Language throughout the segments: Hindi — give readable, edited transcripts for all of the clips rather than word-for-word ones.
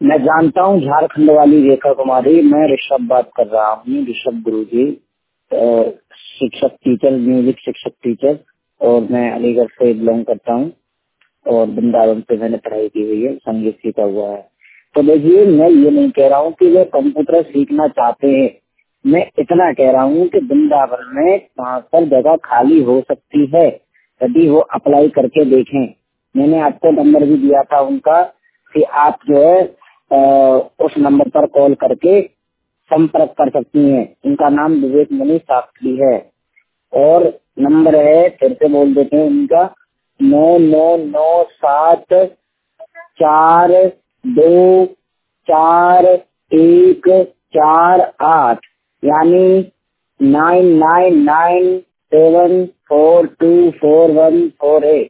मैं जानता हूँ झारखंड वाली रेखा कुमारी। मैं ऋषभ बात कर रहा हूँ, ऋषभ गुरुजी, शिक्षक टीचर, म्यूजिक शिक्षक टीचर। और मैं अलीगढ़ से बिलोंग करता हूँ और वृंदावन से मैंने पढ़ाई की हुई है, संगीत सीखा हुआ है। तो देखिए, मैं ये नहीं कह रहा हूँ कि वे कंप्यूटर सीखना चाहते हैं। मैं इतना कह रहा हूँ कि वृंदावन में कहाँ पर जगह खाली हो सकती है, यदि वो अप्लाई करके देखें। मैंने आपको नंबर भी दिया था उनका कि आप जो है उस नंबर पर कॉल करके संपर्क कर सकती हैं। उनका नाम विवेक मणि शास्त्री है और नंबर है, फिर से बोल देते हैं उनका, 9997424148, यानी 9997424148,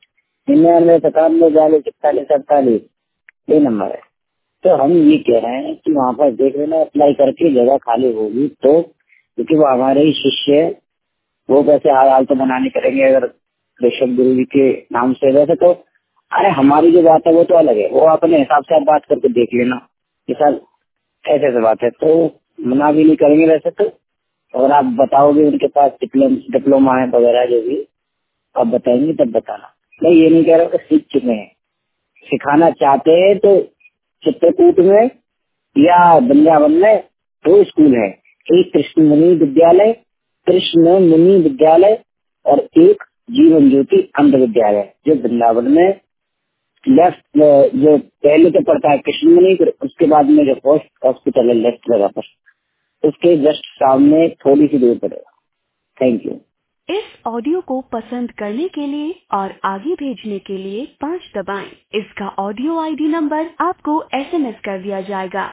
9997424148, ये नंबर है। तो हम ये कह रहे हैं कि वहाँ पर देख लेना, अप्लाई करके जगह खाली होगी तो, क्योंकि वो हमारे ही शिष्य है। वो वैसे हाल तो मना नहीं करेंगे अगर ऋषभ गुरु जी के नाम से। वैसे तो अरे हमारी जो बात है वो तो अलग है, वो अपने हिसाब से आप बात करके देख लेना कि सर ऐसे ऐसे बात है, तो मना भी नहीं करेंगे वैसे तो। और आप बताओगे उनके पास डिप्लोमा है वगैरह जो भी आप बताएंगे तब बताना। मैं ये नहीं कह रहा हूँ कि सीख चुके हैं, सिखाना चाहते हैं तो चित्रकूट में या वृंदावन में 2 स्कूल है, एक कृष्ण मुनि विद्यालय और एक जीवन ज्योति अंध विद्यालय, जो वृंदावन में लेफ्ट जो पहले तो पड़ता है कृष्ण मुनि, फिर उसके बाद में जो पोस्ट हॉस्पिटल है लेफ्ट जगह पर, उसके जस्ट सामने थोड़ी सी दूर पड़ेगा। Thank you. इस ऑडियो को पसंद करने के लिए और आगे भेजने के लिए 5 दबाएं। इसका ऑडियो आईडी नंबर आपको SMS कर दिया जाएगा।